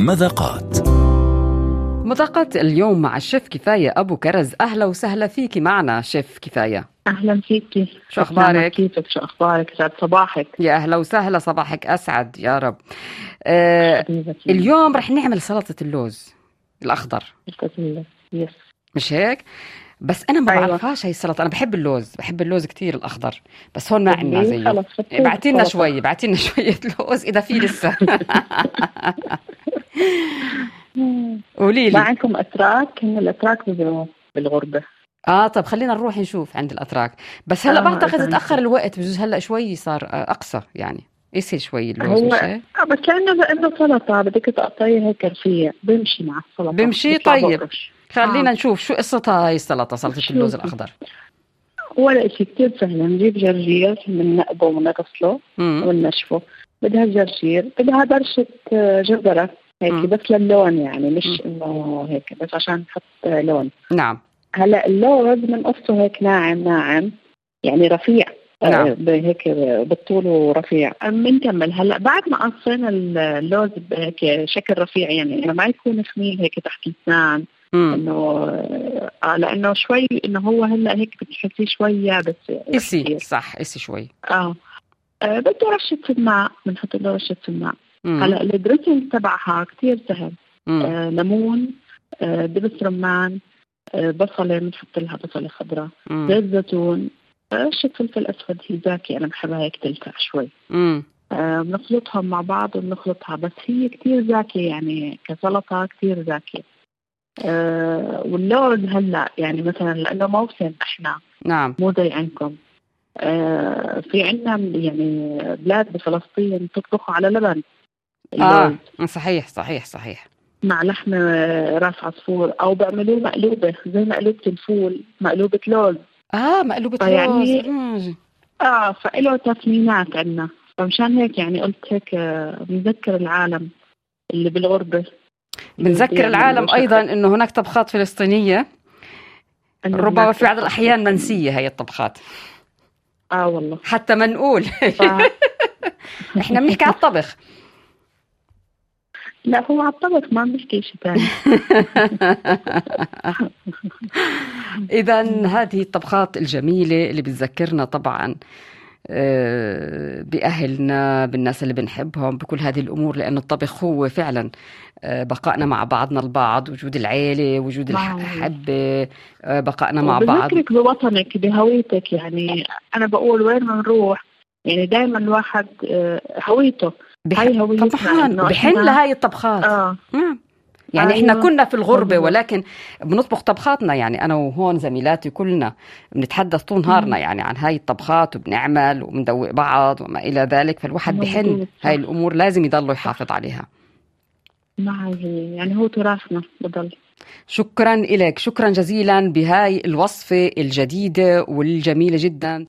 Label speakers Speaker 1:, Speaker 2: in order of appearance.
Speaker 1: مذاقات.
Speaker 2: مذاقات اليوم مع الشيف كفاية أبو كرز. أهلا وسهلا فيكي معنا شيف كفاية.
Speaker 3: أهلا فيكي.
Speaker 2: شو أخبارك؟
Speaker 3: كيفك؟ شو أخبارك؟ سعد صباحك.
Speaker 2: يا أهلا وسهلا، صباحك أسعد يا رب.
Speaker 3: حبيبتي.
Speaker 2: اليوم رح نعمل سلطة اللوز الأخضر،
Speaker 3: يس.
Speaker 2: مش هيك؟ بس أنا ما
Speaker 3: أيوة.
Speaker 2: بعرفهاش هاي السلطة. أنا بحب اللوز كتير الأخضر، بس هون ما عندنا زيه. بعتينا شوية لوز إذا في لسه. قولي لي.
Speaker 3: ما عندكم أتراك؟ هم الأتراك بالغربة.
Speaker 2: طب خلينا نروح نشوف عند الأتراك. بس هلا بعتقد تأخر الوقت، بجوز هلا شوي صار أقصى، يعني يصير شوي اللوز، مش هيك؟
Speaker 3: بس لأنه سلطة بدك تقطعيها هيك رفيع، بيمشي مع السلطة.
Speaker 2: بيمشي. طيب خلينا نشوف شو قصتها هاي سلطة اللوز الأخضر.
Speaker 3: ولا إشي، كتير سهل. نجيب جرجير بننقبه وبنغسله وبنشفه. بدها جرجير، بدها برشة جزرة هيك بس للون، يعني مش إنه هيك، بس عشان نحط لون.
Speaker 2: نعم.
Speaker 3: هلا اللوز بنقصه هيك ناعم يعني رفيع.
Speaker 2: نعم.
Speaker 3: هيك بالطول ورفيع. بنكمل هلا بعد ما قصينا اللوز هيك شكل رفيع، يعني انه ما يكون سمين هيك تحت الاسنان، انه لانه شوي انه هو هلا هيك بتحسيه شوي يابس.
Speaker 2: اسي صح، اسي شوي.
Speaker 3: بده رشة الماء، بنحط له رشة الماء. هلا الدريسنج تبعها كتير سهل. ليمون، دبس رمان، بصلة، بنحط لها بصلة خضراء، زيت زيتون، رشة فلفل أسود هي زاكي، أنا بحبها هيك تلسع شوي. بنخلطهم مع بعض وبنخلطها، بس هي كتير زاكية يعني كسلطة كتير زاكية. واللوز هلا يعني مثلا لأنه موسم إحنا.
Speaker 2: نعم.
Speaker 3: مو زي عندكم. في عنا يعني بلاد بفلسطين تطبخوا على لبن اللوز.
Speaker 2: صحيح
Speaker 3: مع لحم راس عصفور، او بيعملوه مقلوبه زي مقلوبه الفول، مقلوبه لوز.
Speaker 2: مقلوبه
Speaker 3: يعني
Speaker 2: لوز.
Speaker 3: فإله تسمينات عندنا، فمشان هيك يعني قلت هيك بنذكر العالم اللي بالغربه.
Speaker 2: بنذكر العالم ايضا انه هناك طبخات فلسطينيه ربما في بعض الاحيان منسيه هي الطبخات.
Speaker 3: والله
Speaker 2: حتى ما نقول. احنا بنحكي على الطبخ.
Speaker 3: لا، هو على الطبخ ما بنحكي شيء ثاني.
Speaker 2: إذن هذه الطبخات الجميلة اللي بتذكرنا طبعا بأهلنا، بالناس اللي بنحبهم، بكل هذه الأمور، لأن الطبخ هو فعلا بقائنا مع بعضنا البعض، وجود العيلة، وجود الحبة، بقائنا مع بعض.
Speaker 3: بذكرك بوطنك، بهويتك. يعني أنا بقول وين ما نروح يعني دايما الواحد هويته.
Speaker 2: طبعا بحن لهاي الطبخات. يعني احنا كنا في الغربة ولكن بنطبخ طبخاتنا. يعني انا وهون زميلاتي كلنا بنتحدث طول نهارنا يعني عن هاي الطبخات، وبنعمل وبندوق بعض وما الى ذلك. فالواحد بحن هاي الامور، لازم يضل يحافظ عليها.
Speaker 3: يعني هو تراثنا بضل.
Speaker 2: شكرا لك، شكرا جزيلا بهاي الوصفة الجديدة والجميلة جدا.